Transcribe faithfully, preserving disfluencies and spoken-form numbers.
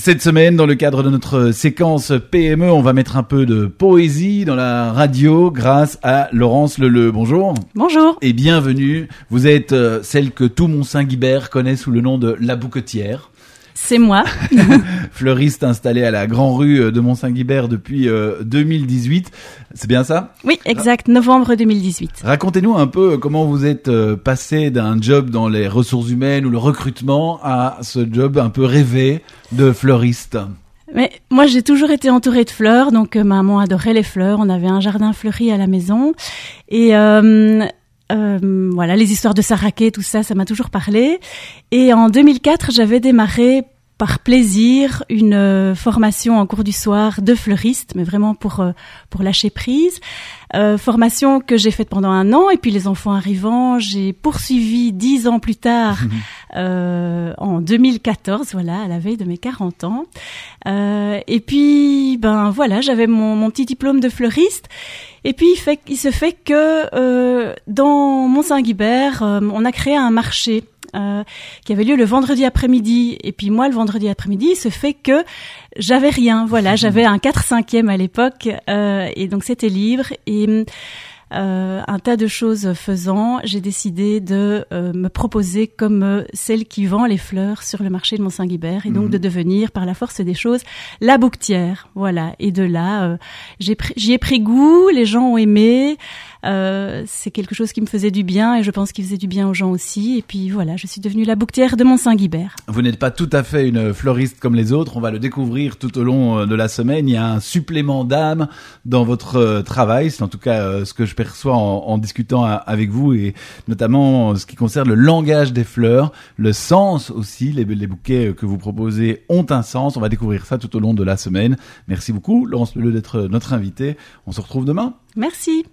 Cette semaine, dans le cadre de notre séquence P M E, on va mettre un peu de poésie dans la radio grâce à Laurence Leleu. Bonjour. Bonjour. Et bienvenue. Vous êtes celle que tout Mont-Saint-Guibert connaît sous le nom de La Bouquetière. C'est moi. Fleuriste installée à la Grand Rue de Mont-Saint-Guibert depuis euh, deux mille dix-huit. C'est bien ça? Oui, exact. Novembre deux mille dix-huit. Racontez-nous un peu comment vous êtes euh, passé d'un job dans les ressources humaines ou le recrutement à ce job un peu rêvé de fleuriste. Mais moi, j'ai toujours été entourée de fleurs. Donc, euh, maman adorait les fleurs. On avait un jardin fleuri à la maison. Et... Euh, Euh, voilà, les histoires de Saraquet, tout ça, ça m'a toujours parlé. Et en deux mille quatre, j'avais démarré par plaisir une euh, formation en cours du soir de fleuriste, mais vraiment pour euh, pour lâcher prise. Euh, formation que j'ai faite pendant un an, et puis les enfants arrivant, j'ai poursuivi dix ans plus tard, euh, en deux mille quatorze, voilà, à la veille de mes quarante ans. Euh, et puis, ben voilà, j'avais mon, mon petit diplôme de fleuriste. Et puis, il, fait, il se fait que euh, dans Mont-Saint-Guibert, euh, on a créé un marché euh, qui avait lieu le vendredi après-midi. Et puis moi, le vendredi après-midi, il se fait que j'avais rien. Voilà, j'avais un quatre cinquième à l'époque, euh, et donc c'était libre. Et euh, un tas de choses faisant, j'ai décidé de euh, me proposer comme euh, celle qui vend les fleurs sur le marché de Mont-Saint-Guibert, et donc mmh. de devenir, par la force des choses, la bouquetière. Voilà. Et de là, euh, j'ai pris, j'y ai pris goût, les gens ont aimé. Euh, c'est quelque chose qui me faisait du bien, et je pense qu'il faisait du bien aux gens aussi. Et puis voilà, je suis devenue la bouquetière de Mont-Saint-Guibert. Vous n'êtes pas tout à fait une fleuriste comme les autres, on va le découvrir tout au long de la semaine. Il y a un supplément d'âme dans votre travail, c'est en tout cas ce que je perçois en, en discutant avec vous, et notamment ce qui concerne le langage des fleurs, le sens aussi. Les, les bouquets que vous proposez ont un sens, on va découvrir ça tout au long de la semaine. Merci beaucoup Laurence Leleu d'être notre invitée, on se retrouve demain. Merci.